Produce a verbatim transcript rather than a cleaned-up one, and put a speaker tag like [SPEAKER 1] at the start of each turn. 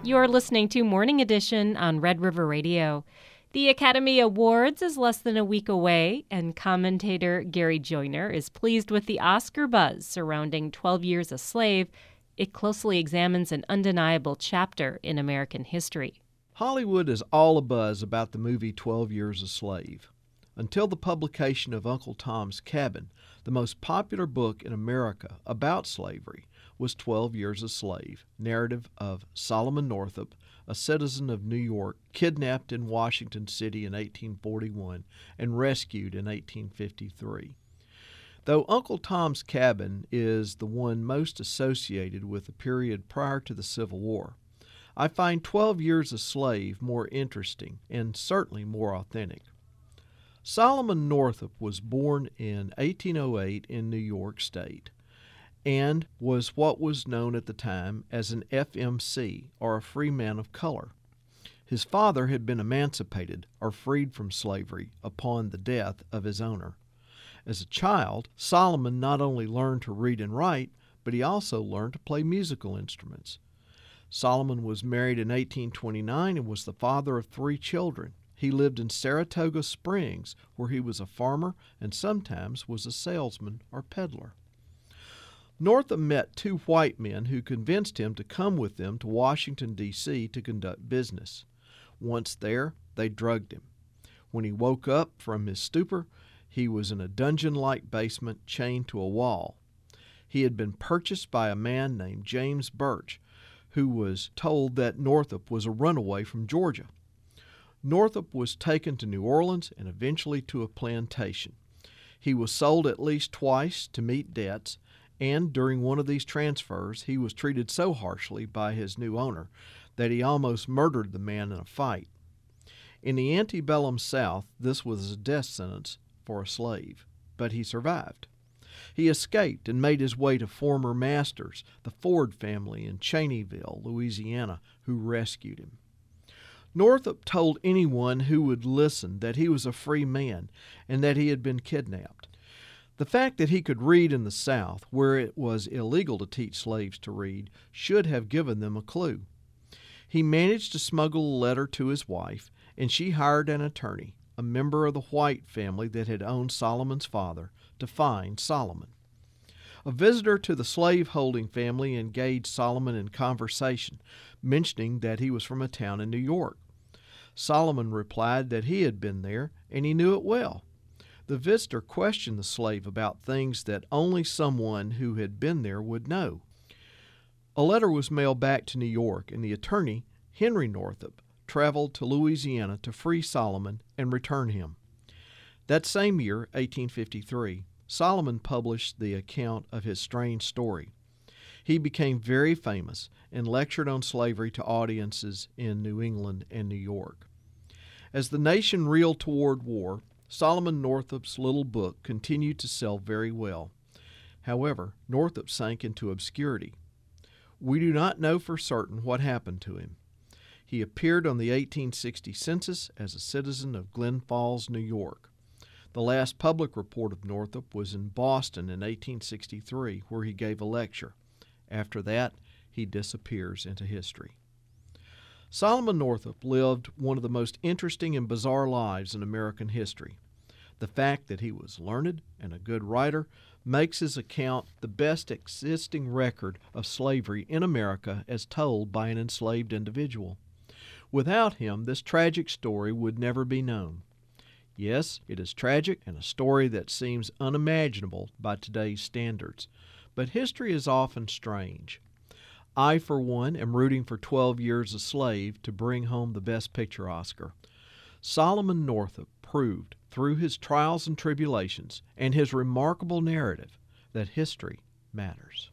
[SPEAKER 1] You're listening to Morning Edition on Red River Radio. The Academy Awards is less than a week away, and commentator Gary Joyner is pleased with the Oscar buzz surrounding twelve Years a Slave. It closely examines an undeniable chapter in American history.
[SPEAKER 2] Hollywood is all abuzz about the movie twelve Years a Slave. Until the publication of Uncle Tom's Cabin, the most popular book in America about slavery was twelve Years a Slave, narrative of Solomon Northup, a citizen of New York, kidnapped in Washington City in eighteen forty-one and rescued in eighteen fifty-three. Though Uncle Tom's Cabin is the one most associated with the period prior to the Civil War, I find twelve Years a Slave more interesting and certainly more authentic. Solomon Northup was born in eighteen oh eight in New York State and was what was known at the time as an F M C, or a free man of color. His father had been emancipated or freed from slavery upon the death of his owner. As a child, Solomon not only learned to read and write, but he also learned to play musical instruments. Solomon was married in eighteen twenty-nine and was the father of three children. He lived in Saratoga Springs, where he was a farmer and sometimes was a salesman or peddler. Northup met two white men who convinced him to come with them to Washington, D C to conduct business. Once there, they drugged him. When he woke up from his stupor, he was in a dungeon-like basement chained to a wall. He had been purchased by a man named James Birch, who was told that Northup was a runaway from Georgia. Northup was taken to New Orleans and eventually to a plantation. He was sold at least twice to meet debts, and during one of these transfers he was treated so harshly by his new owner that he almost murdered the man in a fight. In the antebellum South, this was a death sentence for a slave, but he survived. He escaped and made his way to former masters, the Ford family in Cheneyville, Louisiana, who rescued him. Northup told anyone who would listen that he was a free man and that he had been kidnapped. The fact that he could read in the South, where it was illegal to teach slaves to read, should have given them a clue. He managed to smuggle a letter to his wife, and she hired an attorney, a member of the White family that had owned Solomon's father, to find Solomon. A visitor to the slave-holding family engaged Solomon in conversation, mentioning that he was from a town in New York. Solomon replied that he had been there, and he knew it well. The visitor questioned the slave about things that only someone who had been there would know. A letter was mailed back to New York, and the attorney, Henry Northup, traveled to Louisiana to free Solomon and return him. That same year, eighteen fifty-three, Solomon published the account of his strange story. He became very famous and lectured on slavery to audiences in New England and New York. As the nation reeled toward war, Solomon Northup's little book continued to sell very well. However, Northup sank into obscurity. We do not know for certain what happened to him. He appeared on the eighteen sixty census as a citizen of Glen Falls, New York. The last public report of Northup was in Boston in eighteen sixty-three, where he gave a lecture. After that, he disappears into history. Solomon Northup lived one of the most interesting and bizarre lives in American history. The fact that he was learned and a good writer makes his account the best existing record of slavery in America as told by an enslaved individual. Without him, this tragic story would never be known. Yes, it is tragic and a story that seems unimaginable by today's standards, but history is often strange. I, for one, am rooting for twelve Years a Slave to bring home the Best Picture Oscar. Solomon Northup proved through his trials and tribulations and his remarkable narrative that history matters.